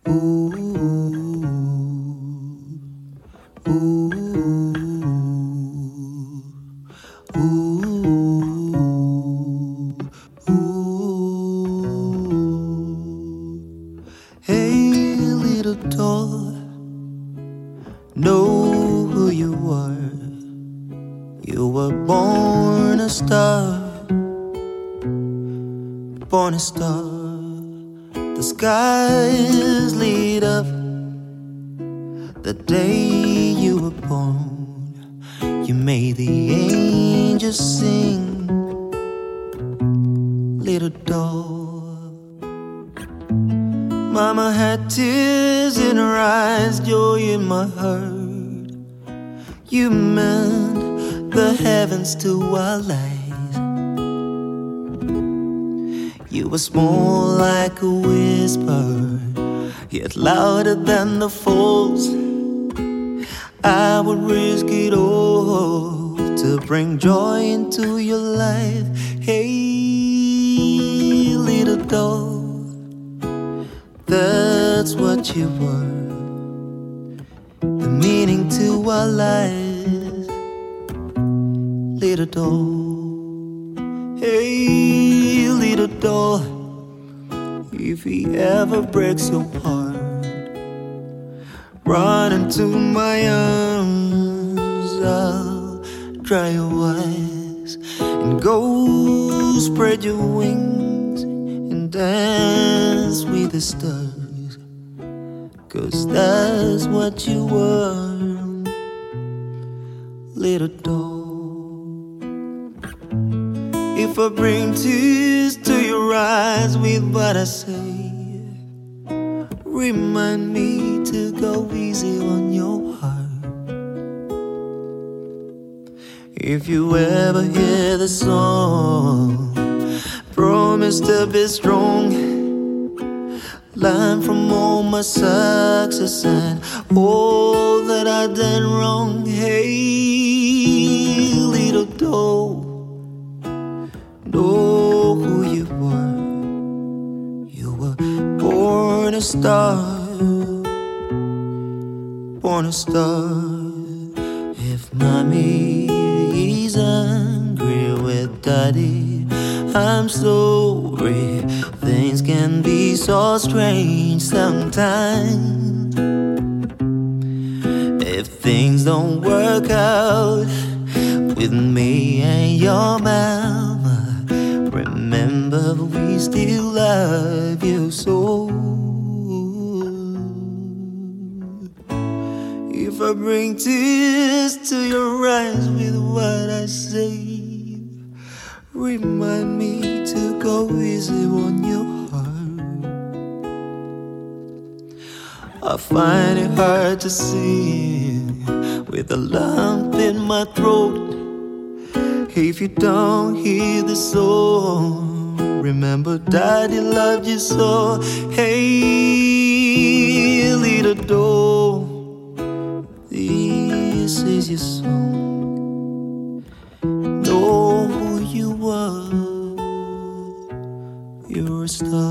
Ooh, ooh, ooh, ooh. Hey, little doll, know who you are. You were born a star, born a star. The skies lit up the day you were born. You made the angels sing, little doll. Mama had tears in her eyes, joy in my heart. You meant the heavens to our lives. You were small like a whisper, yet louder than the falls. I would risk it all to bring joy into your life. Hey, little doll, that's what you were, the meaning to our lives, little doll. Hey, little doll, if he ever breaks your heart, run into my arms. I'll dry your eyes and go spread your wings and dance with the stars, 'cause that's what you were, little doll. If I bring tears to your eyes with what I say, remind me to go easy on your heart. If you ever hear the song, promise to be strong. Learn from all my success and all that I done wrong. Hey, little doll, know who you were. You were born a star, born a star. If mommy is angry with daddy, I'm sorry. Things can be so strange sometimes. If things don't work out with me and your mama, remember we still love you so. If I bring tears to your eyes with what I say, remind me to go easy on your heart. I find it hard to sing with a lump in my throat. If you don't hear the song, remember daddy loved you so. Hey, little doll, this is your song. Know who you are, you're a star.